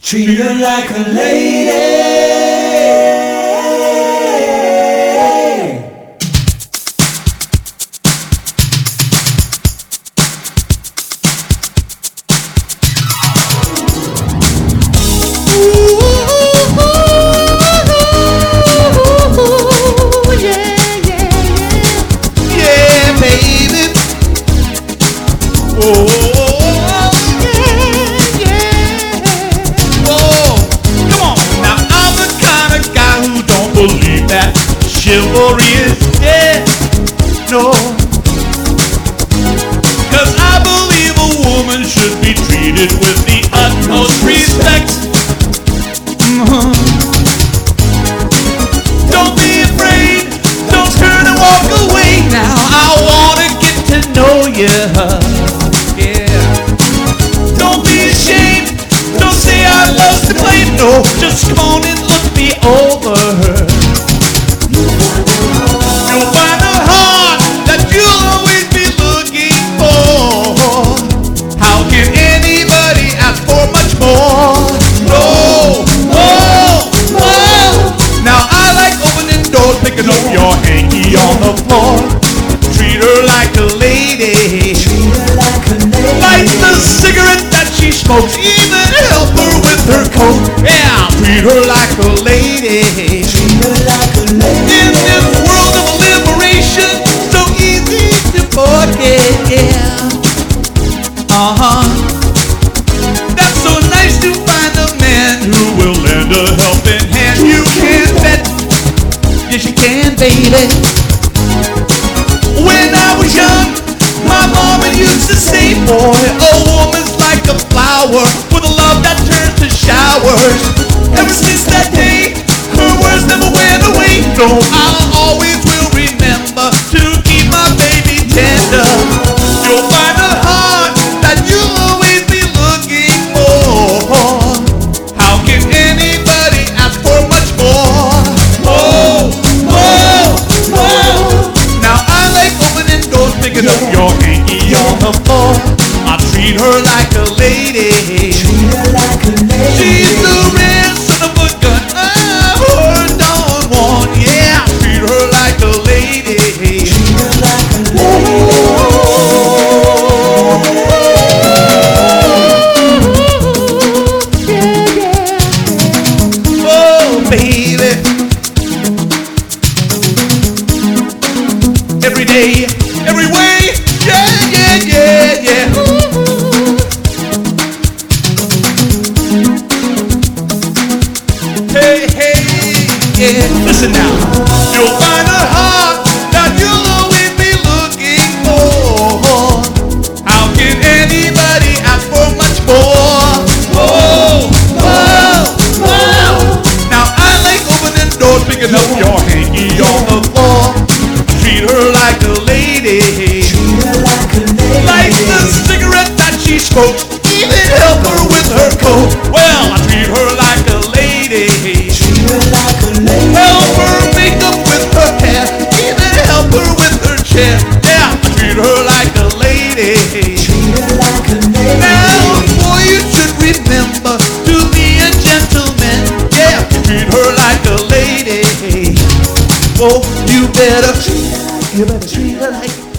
Treat her like a lady. Chivalry is dead, no. 'Cause I believe a woman should be treated with the utmost respect. Don't be afraid, don't turn and walk away now. I wanna get to know you, yeah. Don't be ashamed, don't say I love to blame, no. Just come on and look me over. You'll find a heart that you'll always be looking for. How can anybody ask for much more? No, oh, oh. Now I like opening doors, picking up your hanky on the floor. Treat her like a lady. Treat her like a lady. Light the cigarette that she smokes, even help her with her coat. Yeah, treat her like a lady. Treat her like a lady. In this world of liberation, so easy to forget, yeah. That's so nice to find a man who will lend a helping hand. You can bet, yes you can, baby. When I was young, my mama used to say, boy, a woman's like a flower with a love that turns to showers. Ever since that day, her words never went away. No, I always will remember to keep my baby tender. You'll find a heart that you'll always be looking for. How can anybody ask for much more? Oh, oh, oh. Now I like opening doors, picking up your hanky on the floor. I treat her like a lady. Treat her like a lady. She's the real son of a gun. Oh, don't want, yeah. Treat her like a lady. Treat her like a lady. Oh, baby. Every day, every way, yeah, yeah, yeah, yeah. Hey, hey, yeah. Listen now. You'll find a heart that you'll always be looking for. How can anybody ask for much more? Oh, oh, oh. Now I like opening doors, picking up your hanky on the floor. Treat her like a lady. Treat her like a lady. Light the cigarette that she smokes, even help her with her coat. Well, I treat her like a lady. Treat her like a lady. Help her make up with her hair, even help her with her chair. Yeah, I treat her like a lady. Treat her like a lady. Now, boy, you should remember to be a gentleman. Yeah, treat her like a lady. Oh, you better treat her like